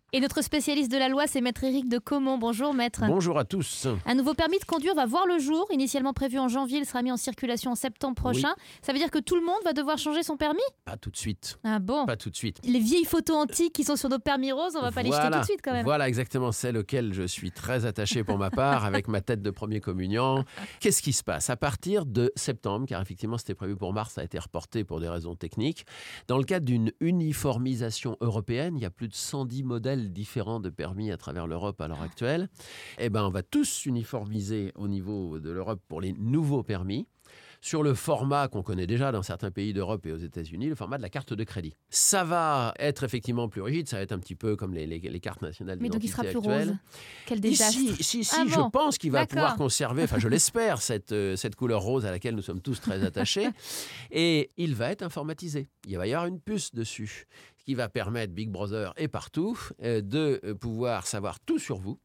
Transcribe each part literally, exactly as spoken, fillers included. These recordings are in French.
Et notre spécialiste de la loi, c'est maître Éric de Caumont. Bonjour maître. Bonjour à tous. Un nouveau permis de conduire va voir le jour. Initialement prévu en janvier, il sera mis en circulation en septembre prochain. Oui. Ça veut dire que tout le monde va devoir changer son permis ? Pas tout de suite. Ah bon ? Pas tout de suite. Les vieilles photos antiques qui sont sur nos permis roses, on va pas voilà. les jeter tout de suite quand même. Voilà exactement celle auquel je suis très attaché pour ma part, avec ma tête de premier communiant. Qu'est-ce qui se passe ? À partir de septembre, car effectivement c'était prévu pour mars, ça a été reporté pour des raisons techniques, dans le cadre d'une uniformisation européenne, il y a plus de cent dix modèles différents de permis à travers l'Europe à l'heure actuelle. Eh ben, on va tous uniformiser au niveau de l'Europe pour les nouveaux permis, sur le format qu'on connaît déjà dans certains pays d'Europe et aux États-Unis, le format de la carte de crédit. Ça va être effectivement plus rigide, ça va être un petit peu comme les, les, les cartes nationales d'identité actuelles. Mais donc il sera plus rose. Quel désastre. Si, si, si ah je bon pense qu'il va D'accord. pouvoir conserver, enfin je l'espère, cette, euh, cette couleur rose à laquelle nous sommes tous très attachés. Et il va être informatisé. Il va y avoir une puce dessus, ce qui va permettre, Big Brother et partout, euh, de pouvoir savoir tout sur vous.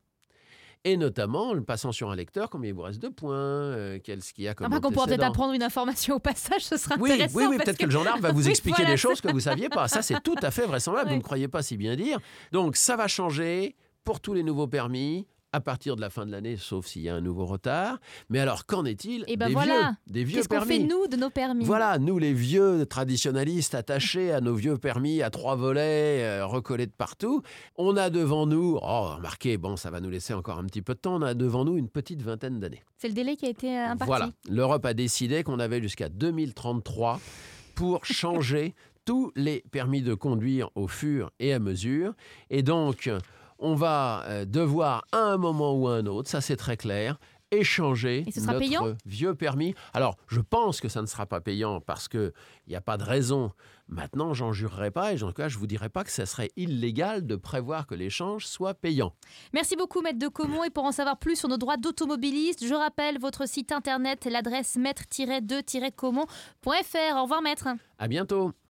Et notamment, le passant sur un lecteur, combien il vous reste de points, euh, qu'est-ce qu'il y a comme ah bah, qu'on antécédent. pourra peut-être apprendre une information au passage, ce sera oui, intéressant. Oui, oui, peut-être que... que le gendarme va vous expliquer oui, voilà, des choses que vous ne saviez pas. Ça, c'est tout à fait vraisemblable, oui. Vous ne croyez pas si bien dire. Donc, ça va changer pour tous les nouveaux permis, à partir de la fin de l'année, sauf s'il y a un nouveau retard. Mais alors, qu'en est-il Et ben des, voilà. vieux, des vieux Qu'est-ce permis ? Qu'est-ce qu'on fait, nous, de nos permis ? Voilà, nous, les vieux traditionnalistes attachés à nos vieux permis à trois volets, euh, recollés de partout. On a devant nous, oh, remarquez, bon, ça va nous laisser encore un petit peu de temps, on a devant nous une petite vingtaine d'années. C'est le délai qui a été euh, imparti. Voilà, l'Europe a décidé qu'on avait jusqu'à deux mille trente-trois pour changer tous les permis de conduire au fur et à mesure. Et donc... on va devoir, à un moment ou à un autre, ça c'est très clair, échanger notre payant vieux permis. Alors, je pense que ça ne sera pas payant parce qu'il n'y a pas de raison. Maintenant, j'en jurerai pas et en tout cas, je ne vous dirai pas que ça serait illégal de prévoir que l'échange soit payant. Merci beaucoup, maître de Caumont. Et pour en savoir plus sur nos droits d'automobiliste, je rappelle votre site internet, l'adresse maître tiret de tiret caumont point f r. Au revoir, maître. À bientôt.